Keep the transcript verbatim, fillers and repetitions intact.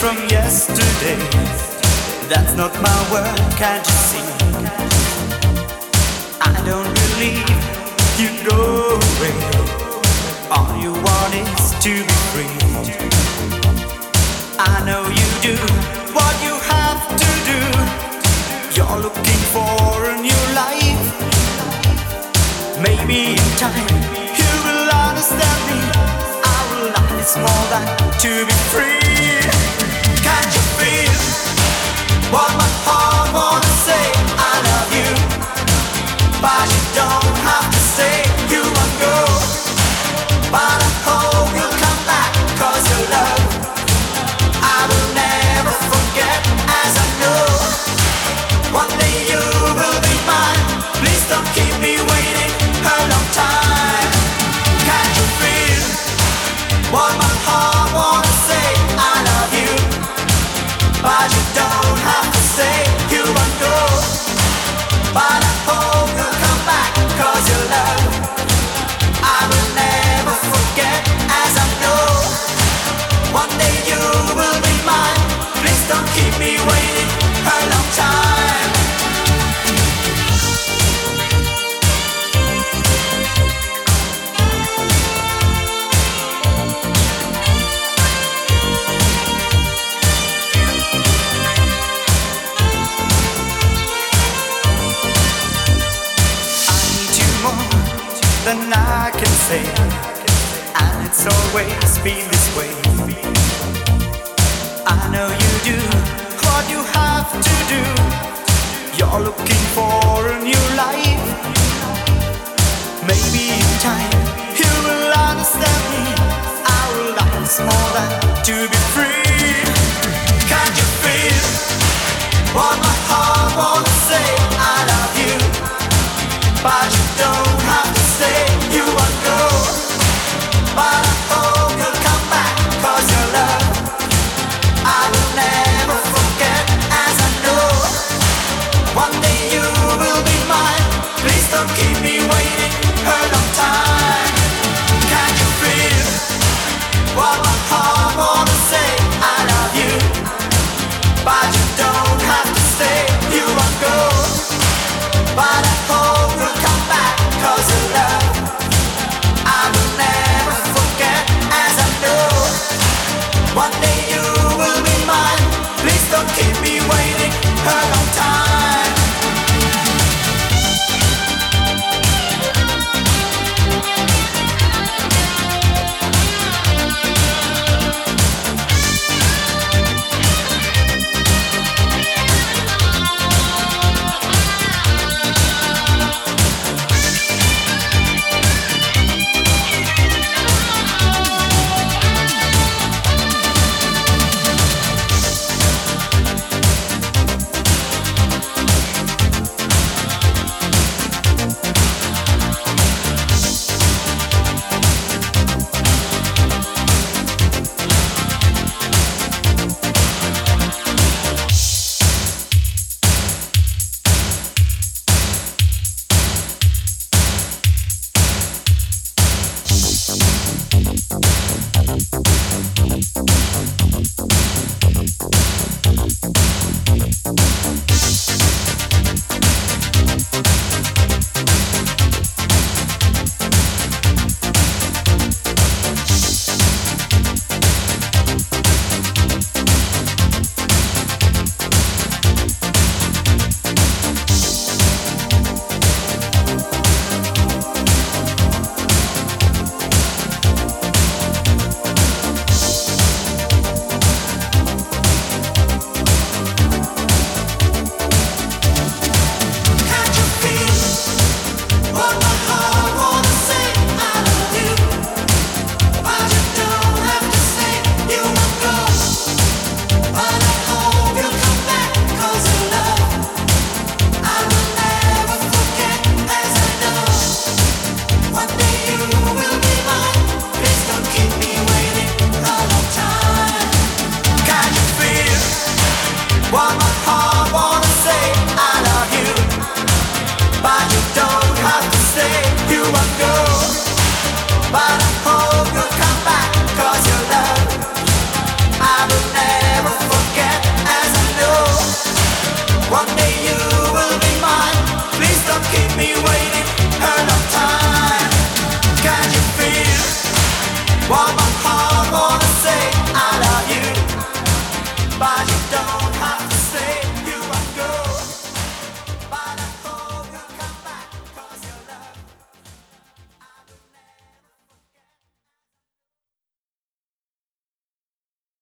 from yesterday. That's not my word, can't you see? I don't believe you'd go away. All you want is to be free. I know you do what you have to do. You're looking for a new life. Maybe in time you will understand me. Our life is more than to be free. Can't you feel what my heart wanna say? I love you, but you don't have to say you won't go. But I hope you'll come back, 'cause your love I will never forget, as I know one day you will be mine. Please don't keep me waiting a long time. Can't you feel what my heart wanna say? I love you, but you don't have to say you won't go. But I hope you'll come back, 'cause your love I will never forget, as I know one day you will be mine. Please don't keep me waiting a long time. I need you more than I can say, and it's always been this way. I know you do what you have to do. You're looking for a new life. Maybe in time you will understand me. Our life is more than to be free. Can't you feel what my heart wanna say? I love you, but you don't have to say you won't go. But I hope you'll come back, 'cause your love I will never forget, as I know one day you will be mine. Please don't keep me waiting a long time. Can't you feel what my heart wanna say? I love you, but you don't have to say you won't go. But I hope you'll come back, 'cause your love I will never forget, as I know one day you will be mine. Please don't keep me waiting.